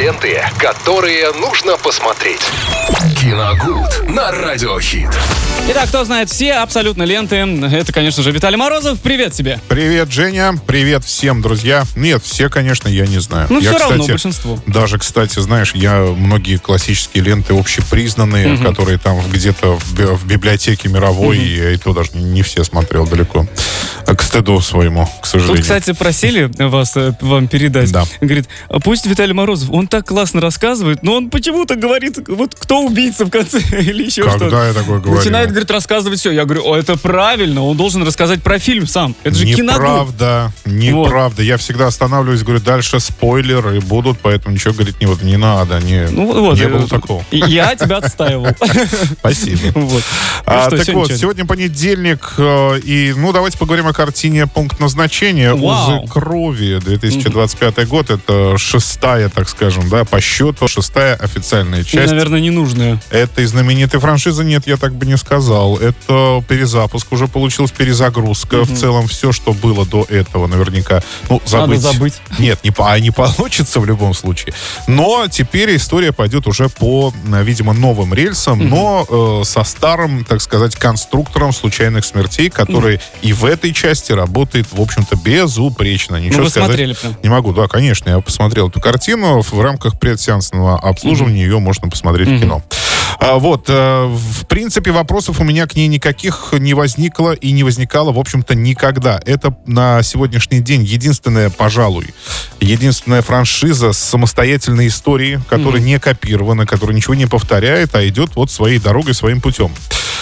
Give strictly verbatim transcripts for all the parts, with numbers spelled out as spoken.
ленты, которые нужно посмотреть. Киногуд на Радиохит. Итак, кто знает все абсолютно ленты, это, конечно же, Виталий Морозов. Привет тебе. Привет, Женя. Привет всем, друзья. Нет, все, конечно, я не знаю. Ну, я, все равно, кстати, большинство. Даже, кстати, знаешь, я многие классические ленты общепризнанные, угу. которые там где-то в, в библиотеке мировой, угу. я и то даже не все смотрел далеко. К стыду своему, к сожалению. Тут, кстати, просили вас, вам передать. Да. Говорит, пусть Виталий Морозов, он так классно рассказывает, но он почему-то говорит, вот кто убийца в конце или еще Когда что-то. Когда я такое говорю? Начинает, говорит, рассказывать все. Я говорю, о, это правильно, он должен рассказать про фильм сам. Это же киногуд. Неправда, неправда. Вот. Я всегда останавливаюсь, говорю, дальше спойлеры будут, поэтому ничего говорить не, вот, не надо. Не, ну, вот, не было такого. Я тебя отстаивал. Спасибо. Вот. А, так вот, сегодня понедельник, и, ну, давайте поговорим о картине «Пункт назначения». «Узы крови», две тысячи двадцать пятый год. Это шестая, так скажем, да, по счету, шестая официальная часть. И, наверное, ненужная. Этой знаменитой франшизы нет, я так бы не сказал. Это перезапуск, уже получилась перезагрузка. Mm-hmm. В целом все, что было до этого, наверняка, ну, забыть. Надо забыть. Нет, не, а не получится в любом случае. Но теперь история пойдет уже по, видимо, новым рельсам, mm-hmm. но э, со старым, так сказать, конструктором случайных смертей, который mm-hmm. и в этой части работает, в общем-то, безупречно. Ничего ну, вы сказать смотрели прям? Не могу. Да, конечно, я посмотрел эту картину. В рамках предсеансного обслуживания mm-hmm. ее можно посмотреть mm-hmm. в кино. А, вот, а, в принципе, вопросов у меня к ней никаких не возникло и не возникало, в общем-то, никогда. Это на сегодняшний день единственная, пожалуй, единственная франшиза с самостоятельной историей, которая mm-hmm. не копирована, которая ничего не повторяет, а идет вот своей дорогой, своим путем.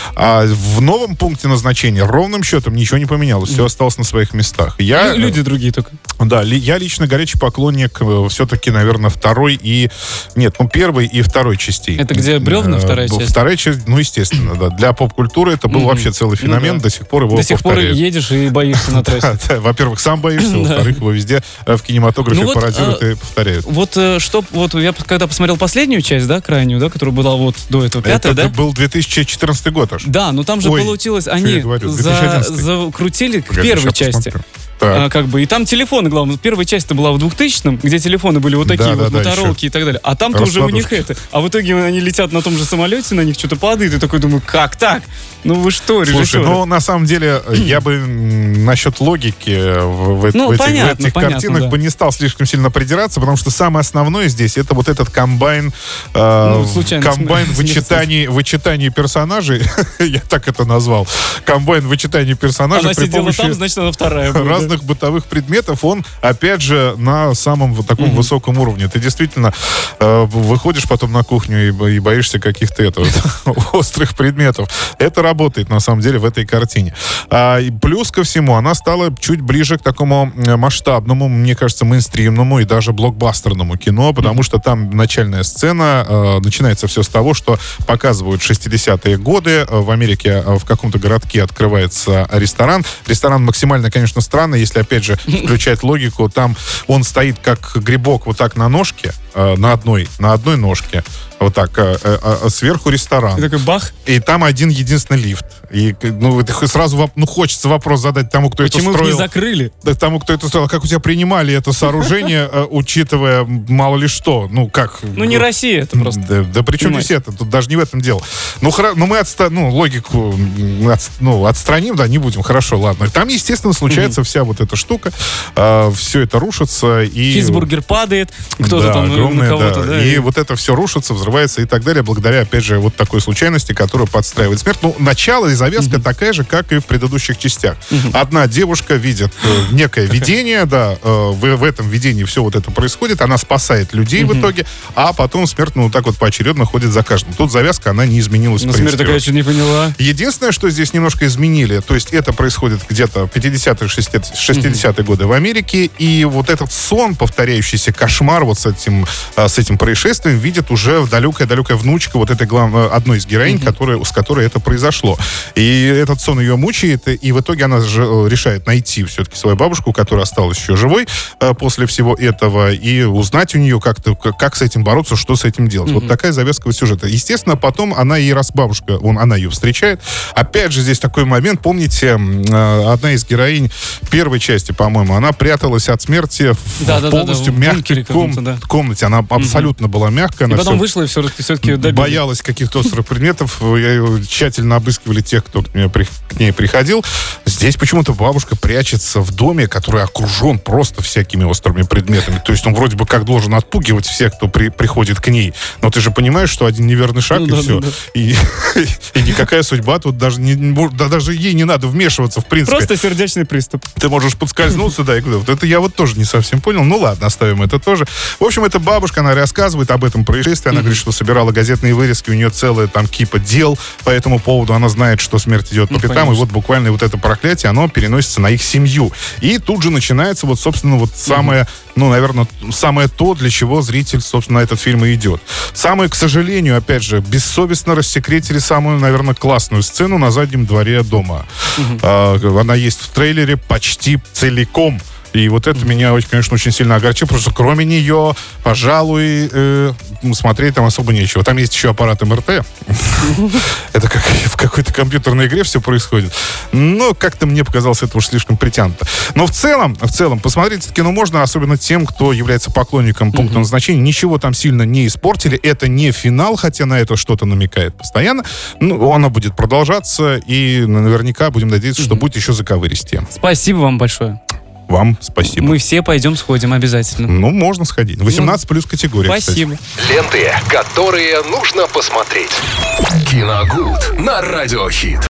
А в новом пункте назначения ровным счетом ничего не поменялось, все осталось на своих местах. Я, Люди другие только. Да, ли, я лично горячий поклонник все-таки, наверное, второй и... Нет, ну, первой и второй частей. Это где бревна, вторая часть? Вторая часть, ну, естественно, да. Для поп-культуры это был mm-hmm. вообще целый феномен, ну, да. до сих пор его До сих повторяют. пор едешь и боишься на трассе. Во-первых, сам боишься, во-вторых, его везде в кинематографе пародируют и повторяют. Вот что, вот я когда посмотрел последнюю часть, да, крайнюю, да, которая была вот до этого, пятая, да? Это был две тысячи четырнадцатый год аж. Да, но там же Ой, получилось, они за, закрутили к Погоди, первой части. А, как бы, и там телефоны, главное. Первая часть-то была в двухтысячном, где телефоны были вот такие да, вот, да, моторолки и так далее. А там-то уже у них это. А в итоге они летят на том же самолете, на них что-то падает, и такой думаю, как так? Ну вы что, режиссеры? Слушай, ну на самом деле я бы насчет логики в, в, ну, в, понятно, этих, в этих понятно, картинах да. бы не стал слишком сильно придираться, потому что самое основное здесь это вот этот комбайн, э, ну, комбайн вычитаний, вычитаний персонажей, я так это назвал, комбайн вычитаний персонажей. Она при сидела помощи там, значит, она вторая будет. Разных бытовых предметов, он, опять же, на самом вот таком mm-hmm. высоком уровне. Ты действительно э, выходишь потом на кухню и, и боишься каких-то это, острых предметов. Это работает, на самом деле, в этой картине. А, и плюс ко всему, она стала чуть ближе к такому масштабному, мне кажется, мейнстримному и даже блокбастерному кино, потому mm-hmm. что там начальная сцена, э, начинается все с того, что показывают шестидесятые годы. В Америке в каком-то городке открывается ресторан. Ресторан максимально, конечно, странный, если, опять же, включать логику, там он стоит как грибок вот так на ножке, э, на одной, на одной ножке, вот так, э, э, сверху ресторан. И такой бах. И там один единственный лифт. И, ну, сразу ну, хочется вопрос задать тому, кто Почему это строил. Почему их не закрыли? Да, тому, кто это строил. Как у тебя принимали это сооружение, учитывая мало ли что? Ну, как? Ну, не Россия это просто. Да, да при чем здесь это? Тут даже не в этом дело. Ну, ну мы отста- ну, логику от, ну, отстраним, да, не будем. Хорошо, ладно. Там, естественно, случается mm-hmm. вся вот эта штука. Э, все это рушится. И... Чизбургер падает. Кто-то да, там огромное, на кого-то. Да. Да, и, и вот это все рушится, взрывается и так далее, благодаря, опять же, вот такой случайности, которая подстраивает смерть. Ну, начало и завязка mm-hmm. такая же, как и в предыдущих частях. Mm-hmm. Одна девушка видит э, некое видение, да, э, в, в этом видении все вот это происходит, она спасает людей mm-hmm. в итоге, а потом смерть, ну, вот так вот поочередно ходит за каждым. Тут завязка, она не изменилась. Но смерть такая еще не поняла. Единственное, что здесь немножко изменили, то есть это происходит где-то пятидесятые, шестидесятые mm-hmm. годы в Америке, и вот этот сон, повторяющийся кошмар вот с этим, с этим происшествием видит уже в далекая-далекая внучка вот этой глав... одной из героинь, mm-hmm. которая, с которой это произошло. И этот сон ее мучает, и в итоге она же решает найти все-таки свою бабушку, которая осталась еще живой э, после всего этого, и узнать у нее как-то, как с этим бороться, что с этим делать. Mm-hmm. Вот такая завязка сюжета. Естественно, потом она ей, раз бабушка, он, она ее встречает. Опять же, здесь такой момент, помните, э, одна из героинь первой части, по-моему, она пряталась от смерти в да, полностью да, да, мягкой ком- да. комнате. Она mm-hmm. абсолютно была мягкая. И она потом все вышла и все-таки, все-таки добилась. Боялась каких-то острых предметов. Тщательно обыскивали тех, кто к ней, к ней приходил. Здесь почему-то бабушка прячется в доме, который окружен просто всякими острыми предметами. То есть он вроде бы как должен отпугивать всех, кто при, приходит к ней. Но ты же понимаешь, что один неверный шаг, ну, и да, все. Да, да. И, и никакая судьба тут даже, не, да, даже ей не надо вмешиваться, в принципе. Просто сердечный приступ. Ты можешь подскользнуться, да, и вот это я вот тоже не совсем понял. Ну ладно, оставим это тоже. В общем, эта бабушка, она рассказывает об этом происшествии. Она mm-hmm. говорит, что собирала газетные вырезки, у нее целая там кипа дел по этому поводу. Она знает, что смерть идет по ну, пятам, конечно. И вот буквально вот это проклятие, оно переносится на их семью. И тут же начинается вот, собственно, вот самое, mm-hmm. ну, наверное, самое то, для чего зритель, собственно, на этот фильм и идет. Самое, к сожалению, опять же, бессовестно рассекретили самую, наверное, классную сцену на заднем дворе дома. Mm-hmm. А, она есть в трейлере почти целиком. И вот это меня, конечно, очень сильно огорчило, потому что кроме нее, пожалуй, э, смотреть там особо нечего. Там есть еще аппарат эм эр тэ. Это как в какой-то компьютерной игре все происходит. Но как-то мне показалось это уж слишком притянуто. Но в целом, в целом, посмотреть это кино можно, особенно тем, кто является поклонником пункта назначения. Ничего там сильно не испортили. Это не финал, хотя на это что-то намекает постоянно. Ну, она будет продолжаться, и наверняка будем надеяться, что будет еще заковыристее. Спасибо вам большое. Вам спасибо. Мы все пойдем сходим обязательно. Ну, можно сходить. восемнадцать плюс категория, спасибо. Кстати. Ленты, которые нужно посмотреть. Киногуд на Радио Хит.